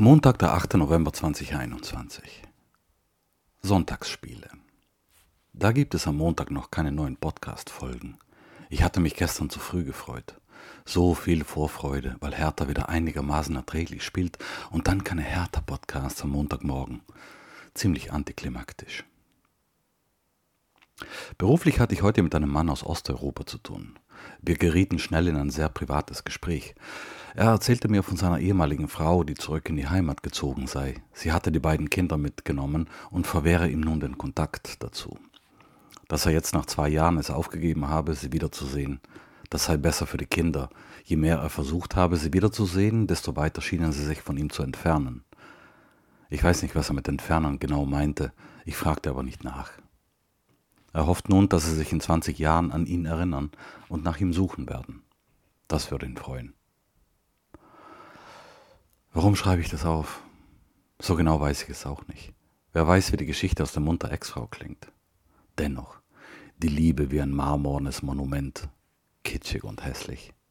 Montag, der 8. November 2021. Sonntagsspiele. Da gibt es am Montag noch keine neuen Podcast-Folgen. Ich hatte mich gestern zu früh gefreut. So viel Vorfreude, weil Hertha wieder einigermaßen erträglich spielt und dann keine Hertha-Podcasts am Montagmorgen. Ziemlich antiklimaktisch. Beruflich hatte ich heute mit einem Mann aus Osteuropa zu tun. Wir gerieten schnell in ein sehr privates Gespräch. Er erzählte mir von seiner ehemaligen Frau, die zurück in die Heimat gezogen sei. Sie hatte die beiden Kinder mitgenommen und verwehre ihm nun den Kontakt dazu. Dass er jetzt nach 2 Jahren es aufgegeben habe, sie wiederzusehen. Das sei besser für die Kinder. Je mehr er versucht habe, sie wiederzusehen, desto weiter schienen sie sich von ihm zu entfernen. Ich weiß nicht, was er mit entfernen genau meinte. Ich fragte aber nicht nach. Er hofft nun, dass sie sich in 20 Jahren an ihn erinnern und nach ihm suchen werden. Das würde ihn freuen. Warum schreibe ich das auf? So genau weiß ich es auch nicht. Wer weiß, wie die Geschichte aus der Mund der Ex-Frau klingt. Dennoch, die Liebe wie ein marmornes Monument, kitschig und hässlich.